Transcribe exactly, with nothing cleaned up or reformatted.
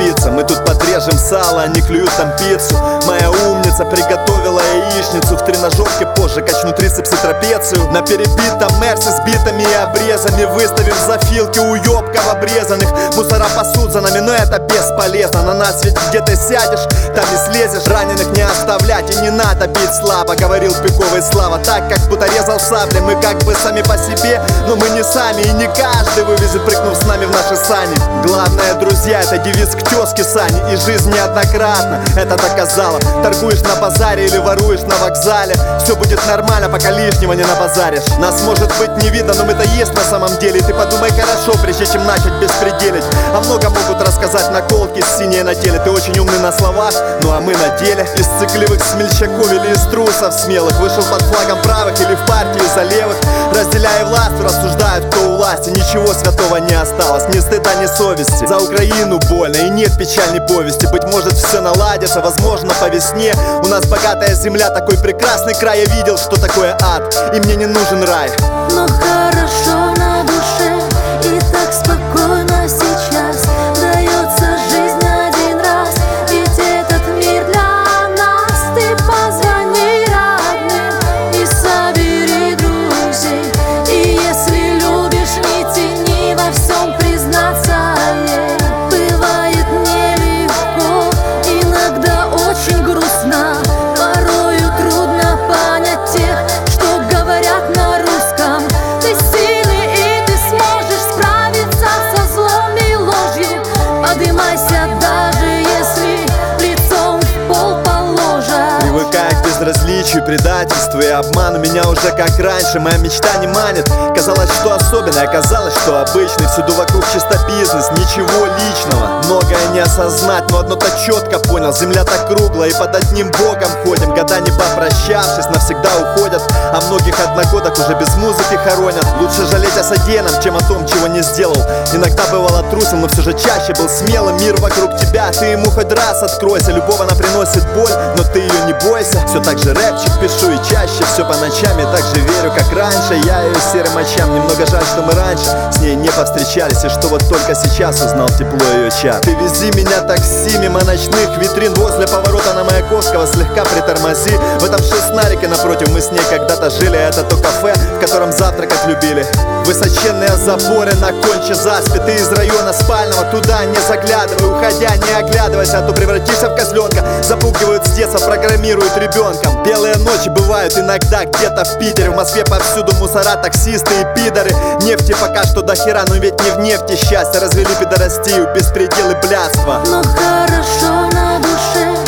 пицца. Мы тут подрежем сало, они клюют там пиццу. Моя умница приготовила яичницу. В тренажерке позже качну трицепс и трапецию. На перебитом мерсе с битами и обрезами выставим зафилки уёбков обрезанных. Мусора пасут за нами, но это бесполезно. На нас ведь где ты сядешь, там и слезешь. Раненых не оставлять и не надо бить слабо, говорил Пиковый Слава. Так как будто резал сабли, мы как бы сами по себе, но мы не сами, и не каждый вывезет, прыгнув с нами в наши сани. Главное, друзья, это девиз к тёзке Сани. И жизнь неоднократно это доказала. Торгуешь на базаре или воруешь на вокзале, все будет нормально, пока лишнего не набазаришь. Нас может быть не видно, но мы-то есть на самом деле. И ты подумай хорошо, прежде чем начать беспределить. А много могут рассказать наколки с синей на теле. Ты очень умный на словах, ну а мы на деле. Из цикливых смельчаков или из трусов смелых вышел под флагом правых или в партию за левых. Разделяя власть, рассуждают, кто у власти. Ничего святого не осталось, ни стыда, ни совести. За Украину больно и нет печальной повести. Быть может все наладится, возможно по весне. У нас богатая земля, такой прекрасный край. Я видел, что такое ад, и мне не нужен рай. Но хорошо на душе и так спокойно сейчас. Дается жизнь один раз, ведь этот мир для нас. Ты позвони родным и собери друзей. И если любишь, не тяни, во всем признаться ей. Бывает нелегко, иногда очень грустно. Порою трудно понять тех, что говорят на русском. Ты сильный и ты сможешь справиться со злом и ложью. Поднимайся, даже если лицом в пол положа. Привыкая к безразличию, предательству и обману, меня уже как раньше моя мечта не манит. Казалось, что особенное, оказалось, что обычный. Всюду вокруг чисто бизнес, ничего личного. Многое не осознать, но одно-то четко понял. Земля так круглая, и под одним богом ходим. Года не попрощавшись, навсегда уходят. А многих одногодок уже без музыки хоронят. Лучше жалеть о содеянном, чем о том, чего не сделал. Иногда бывало трусом, но все же чаще был смелым. Мир вокруг тебя, ты ему хоть раз откройся. Любовь она приносит боль, но ты ее не бойся. Все так же рэпчик пишу и чаще все по ночам. Я так же верю, как раньше. Я ее серым очам. Немного жаль, что мы раньше с ней не повстречались, и что вот только сейчас узнал тепло ее чар. Ты вези меня такси мимо ночных витрин. Возле поворота на Маяковского слегка притормози. В этом шестнарике напротив мы с ней когда-то жили. Это то кафе, в котором завтракать любили. Высоченные заборы на конче заспи. Ты из района спального, туда не заглядывай. Уходя, не оглядывайся, а то превратишься в козленка. Запугивают с детства, программируют ребенком. Белые ночи бывают иногда где-то в Питере. В Москве повсюду мусора, таксисты и пидоры. Нефти пока что до хера, но ведь не в нефти счастье. Развели пидорастию, беспредел и блядство. Но хорошо на душе